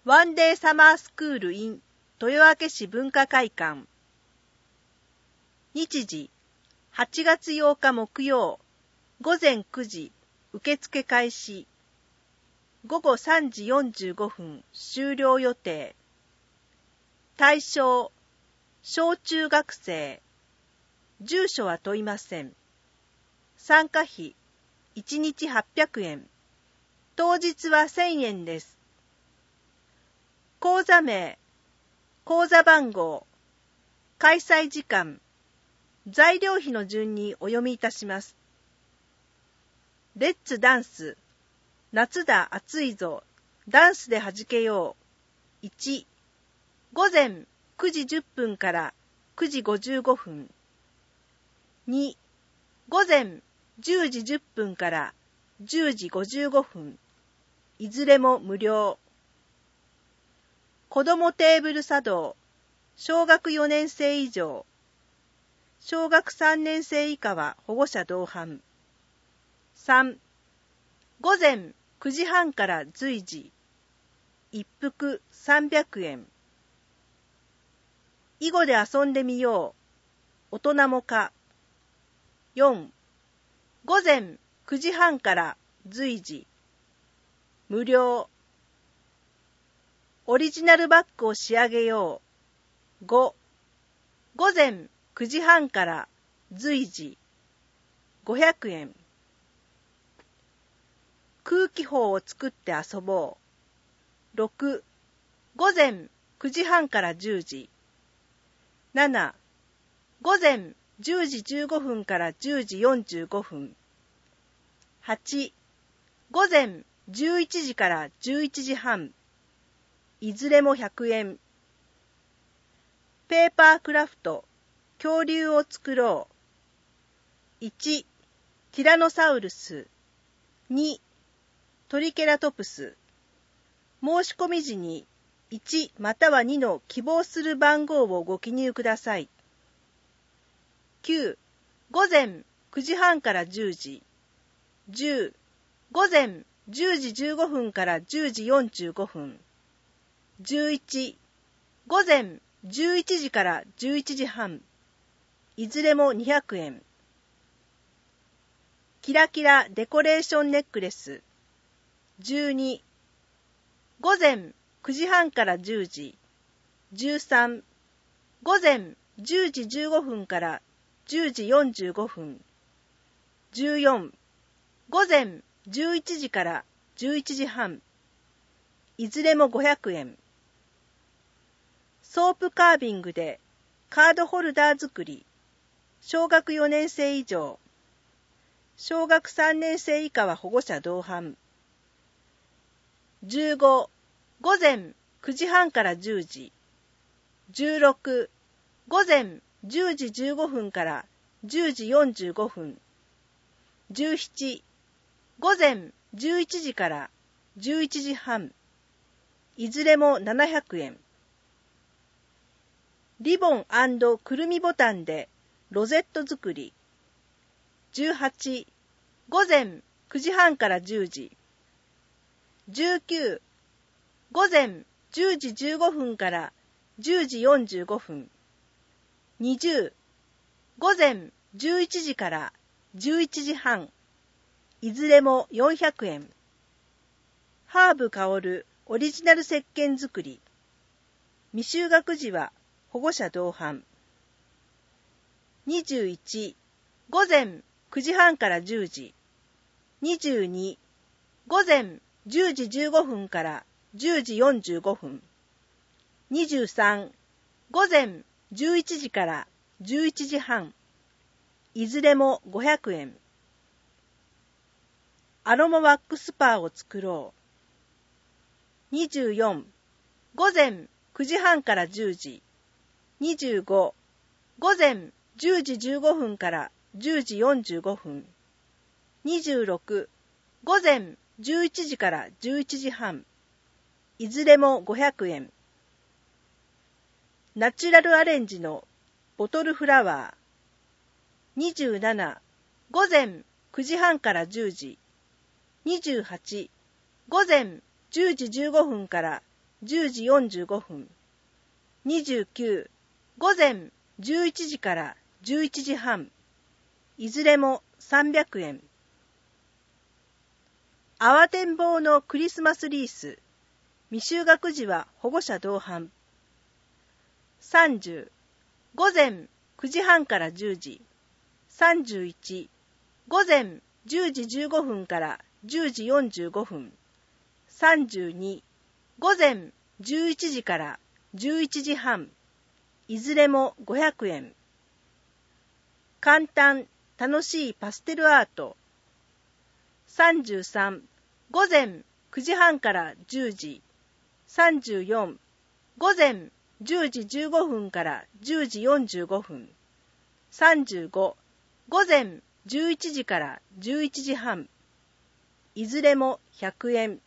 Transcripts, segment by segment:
ワンデーサマースクール in 豊明市文化会館。日時8月8日木曜午前9時受付開始。午後3時45分終了予定。対象小中学生。住所は問いません。参加費1日800円。当日は1000円です。講座名、講座番号、開催時間、材料費の順にお読みいたします。レッツダンス、夏だ暑いぞ、ダンスで弾けよう。1、午前9時10分から9時55分。2、午前10時10分から10時55分。いずれも無料。子どもテーブル茶道、小学4年生以上、小学3年生以下は保護者同伴。3、午前9時半から随時、一服300円。囲碁で遊んでみよう、大人もか。4、午前9時半から随時、無料。オリジナルバッグを仕上げよう。5、午前9時半から随時、500円。空気砲を作って遊ぼう。6、午前9時半から10時。7、午前10時15分から10時45分。8、午前11時から11時半。いずれも100円。ペーパークラフト、恐竜を作ろう。1、ティラノサウルス。2、トリケラトプス。申し込み時に1または2の希望する番号をご記入ください。9、午前9時半から10時。10、午前10時15分から10時45分。11、午前11時から11時半。いずれも200円。キラキラデコレーションネックレス。12、午前9時半から10時。13、午前10時15分から10時45分。14、午前11時から11時半。いずれも500円。ソープカービングでカードホルダー作り。小学4年生以上。小学3年生以下は保護者同伴。15、午前9時半から10時。16、午前10時15分から10時45分。17、午前11時から11時半。いずれも700円。リボン&くるみボタンでロゼット作り。18、午前9時半から10時。19、午前10時15分から10時45分。20、午前11時から11時半。いずれも400円。ハーブ香るオリジナル石鹸作り。未就学児は保護者同伴。21、午前9時半から10時。22、午前10時15分から10時45分。23、午前11時から11時半。いずれも500円。アロマワックスパーを作ろう。24、午前9時半から10時。25、午前10時15分から10時45分。26、午前11時から11時半。いずれも500円。ナチュラルアレンジのボトルフラワー。27、午前9時半から10時。28、午前10時15分から 10時45分。29、午前11時から11時半。いずれも300円。慌てんぼうのクリスマスリース。未就学児は保護者同伴。30、午前9時半から10時。31、午前10時15分から10時45分。32、午前11時から11時半。いずれも500円。簡単、楽しいパステルアート。33、午前9時半から10時。34、午前10時15分から10時45分。35、午前11時から11時半。いずれも100円。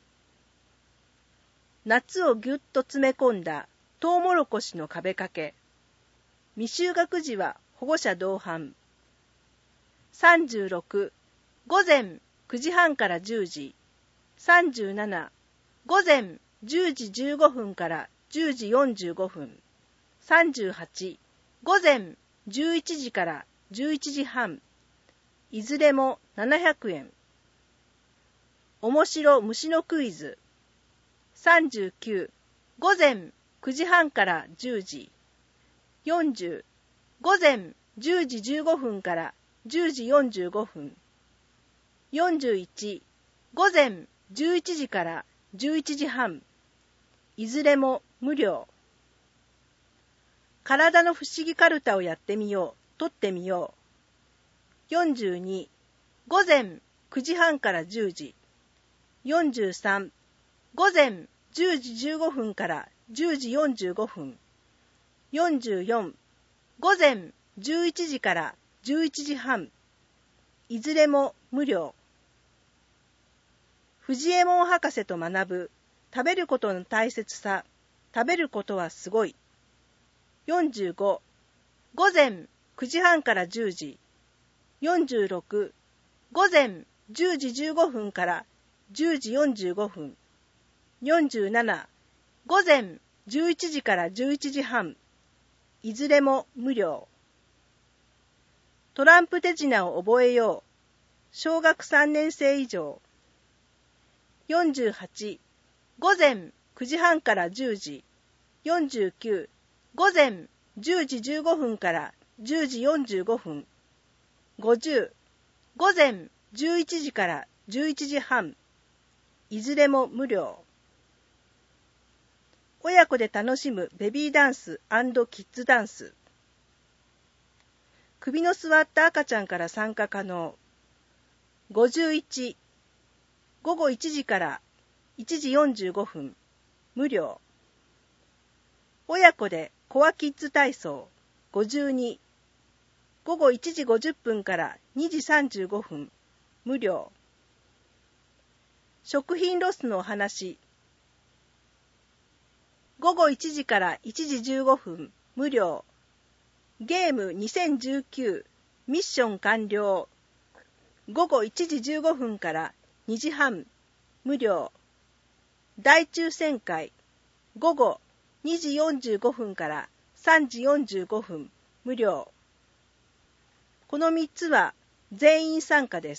夏をぎゅっと詰め込んだトウモロコシの壁掛け。未就学児は保護者同伴。36、午前9時半から10時。37、午前10時15分から10時45分。38、午前11時から11時半。いずれも700円。面白虫のクイズ。39、午前9時半から10時。40、午前10時15分から10時45分。41、午前11時から11時半。いずれも無料。体の不思議カルタをやってみよう。取ってみよう。42、午前9時半から10時。43、午前10時15分から10時45分。44、午前11時から11時半。いずれも無料。藤右衛門博士と学ぶ食べることの大切さ。食べることはすごい。45、午前9時半から10時。46、午前10時15分から10時45分。47、午前11時から11時半。いずれも無料。トランプ手品を覚えよう。小学3年生以上。48、午前9時半から10時。49、午前10時15分から10時45分。50、午前11時から11時半。いずれも無料。親子で楽しむベビーダンス&キッズダンス。首の座った赤ちゃんから参加可能。51、午後1時から1時45分。無料。親子でコアキッズ体操。52、午後1時50分から2時35分。無料。食品ロスのお話。午後1時から1時15分。無料。ゲーム2019ミッション完了。午後1時15分から2時半。無料。大抽選会。午後2時45分から3時45分。無料。この3つは全員参加です。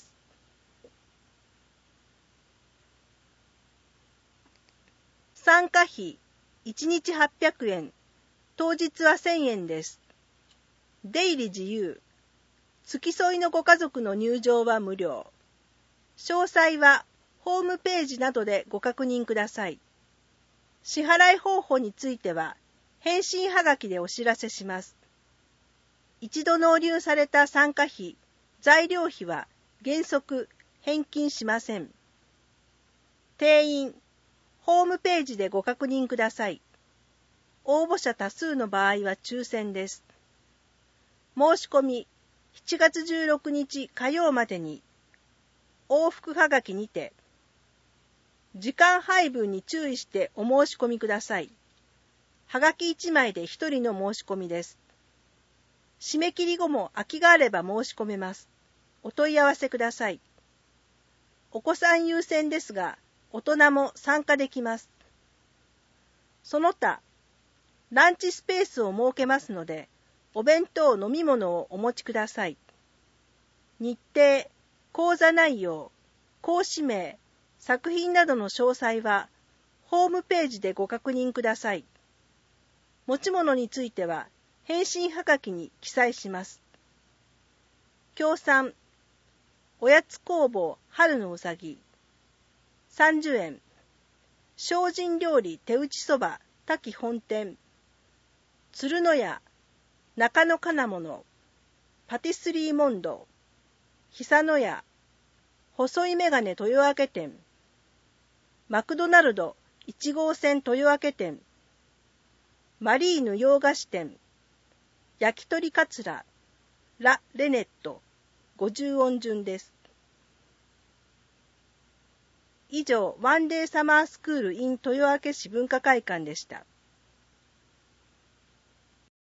参加費1日800円、当日は1000円です。出入り自由。付き添いのご家族の入場は無料。詳細はホームページなどでご確認ください。支払い方法については返信はがきでお知らせします。一度納入された参加費、材料費は原則返金しません。定員、ホームページでご確認ください。応募者多数の場合は抽選です。申し込み、7月16日火曜までに、往復はがきにて、時間配分に注意してお申し込みください。はがき1枚で1人の申し込みです。締め切り後も空きがあれば申し込めます。お問い合わせください。お子さん優先ですが、大人も参加できます。 その他、ランチスペースを設けますので、お弁当飲み物をお持ちください。日程、講座内容、講師名、作品などの詳細は、ホームページでご確認ください。持ち物については、返信はがきに記載します。協賛、おやつ工房春のうさぎ、30円、精進料理手打ちそば滝本店、鶴の屋、中野金物、パティスリーモンド、久野屋、細いメガネ豊明店、マクドナルド1号線豊明店、マリーヌ洋菓子店、焼き鳥カツラ、ラ・レネット、50音順です。以上、ワンデーサマースクール in 豊明市文化会館でした。